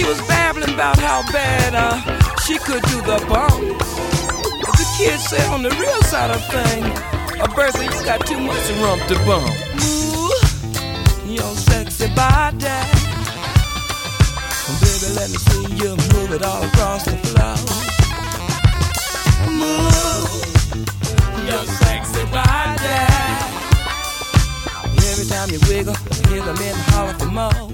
was babbling about how bad she could do the bump. The kid said on the real side of things, Bertha, you got too much rump to bump. Ooh, your sexy body. Baby, let me see you move it all across the floor. Move your sexy body. Every time you wiggle, I hear the men holler for more.